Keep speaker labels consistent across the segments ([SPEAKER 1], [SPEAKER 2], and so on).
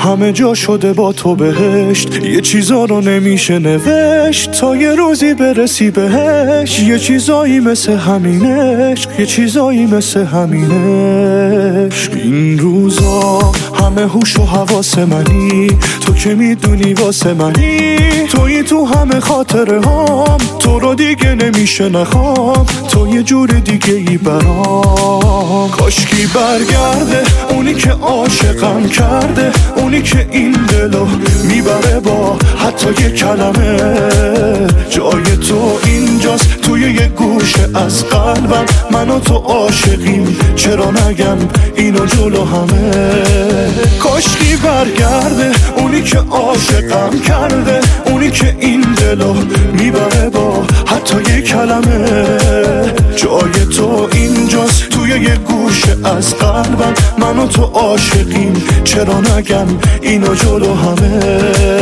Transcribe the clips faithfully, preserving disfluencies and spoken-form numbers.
[SPEAKER 1] همه جا شده با تو بهشت. یه چیزا رو نمیشه نوشت تا یه روزی برسی بهش. یه چیزایی مثل همینش، یه چیزایی مثل همینش. این روزا همه هوش و حواس منی، تو که میدونی واسه منی. تویی تو همه خاطره هام، تو رو دیگه نمیشه نخوام، تو یه جور دیگه ای برام. کاشکی برگرده اونی که عاشقم کرده، اونی که این دلو میبره با حتی یه کلمه. جای تو اینجاست توی یه گوشه از قلبم، من و تو عاشقیم چرا نگم اینو جلو همه. کاشکی برگرده اونی که عاشقم کرده، اونی که این دلو میبره با حتی یه کلمه. جای تو اینجاست توی یه گوشه از قلبم، من و تو عاشقیم چرا نگم اینو جلو همه.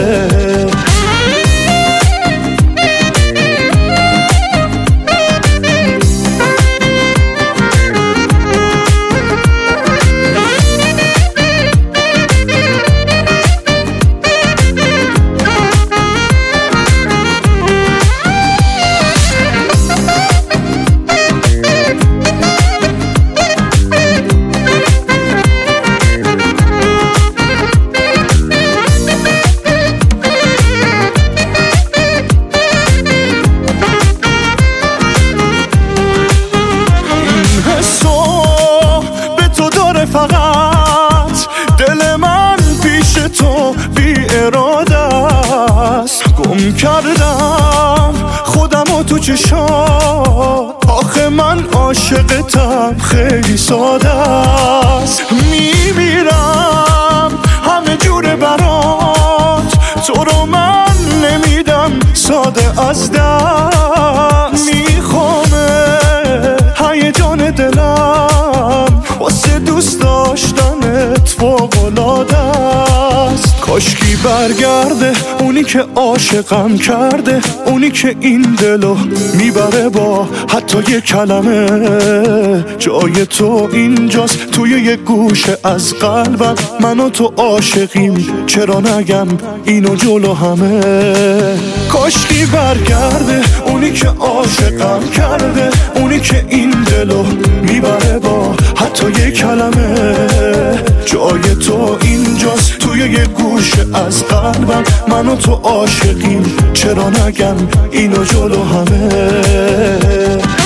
[SPEAKER 1] فقط دل من پیش تو بی اراده است. گم کردم خودم و تو چشات، آخه من عاشقتم خیلی ساده است. میمیرم همه جوره برات، تو رو من نمیدم ساده از دست. میخوامه هیجان دلم واسه دوست داشتنت فوق‌العاده است. کاشکی برگرده اونی که عاشقم کرده، اونی که این دلو میبره با حتی یه کلمه. جای تو اینجاست توی یه گوشه از قلبم، من و تو عاشقیم چرا نگم اینو جلو همه. کاشکی برگرده اونی که عاشقم کرده، اونی که این دلو میبره با حتی یه کلمه. جای تو اینجاست توی یه گوشه از قلبم، من و تو عاشقیم چرا نگم اینو جلو همه.